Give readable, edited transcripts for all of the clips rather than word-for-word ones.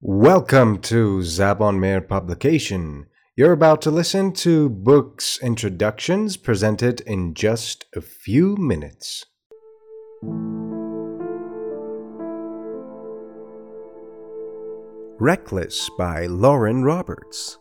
Welcome to Zabon Meir Publication. You're about to listen to books introductions presented in just a few minutes. Reckless by Lauren Roberts.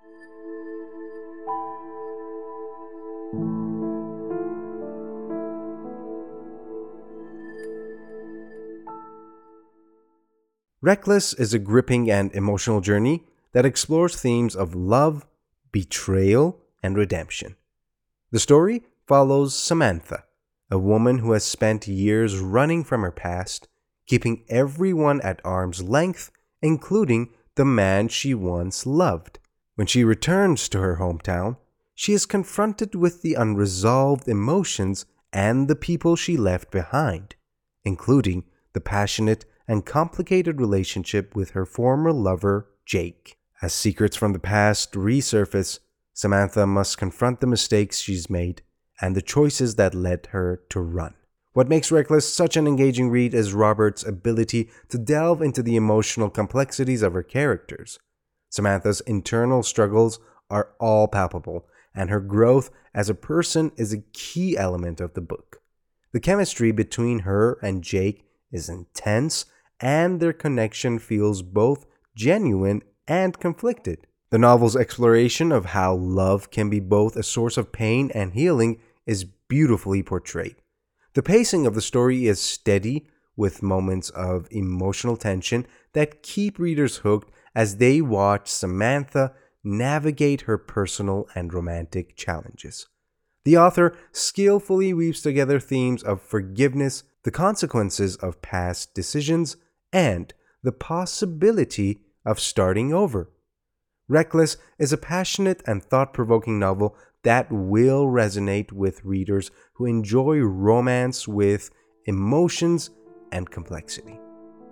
Reckless is a gripping and emotional journey that explores themes of love, betrayal, and redemption. The story follows Samantha, a woman who has spent years running from her past, keeping everyone at arm's length, including the man she once loved. When she returns to her hometown, she is confronted with the unresolved emotions and the people she left behind, including the passionate and complicated relationship with her former lover, Jake. As secrets from the past resurface, Samantha must confront the mistakes she's made and the choices that led her to run. What makes Reckless such an engaging read is Roberts' ability to delve into the emotional complexities of her characters. Samantha's internal struggles are all palpable, and her growth as a person is a key element of the book. The chemistry between her and Jake is intense, and their connection feels both genuine and conflicted. The novel's exploration of how love can be both a source of pain and healing is beautifully portrayed. The pacing of the story is steady, with moments of emotional tension that keep readers hooked as they watch Samantha navigate her personal and romantic challenges. The author skillfully weaves together themes of forgiveness, the consequences of past decisions, and the possibility of starting over. Reckless is a passionate and thought-provoking novel that will resonate with readers who enjoy romance with emotions and complexity.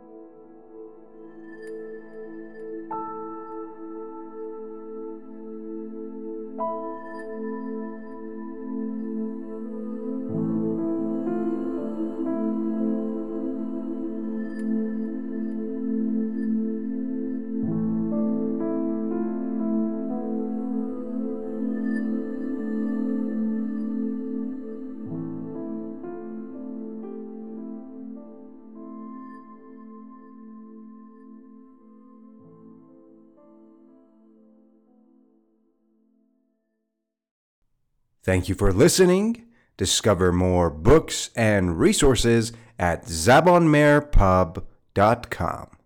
Thank you for listening. Discover more books and resources at zabonmeirpub.com.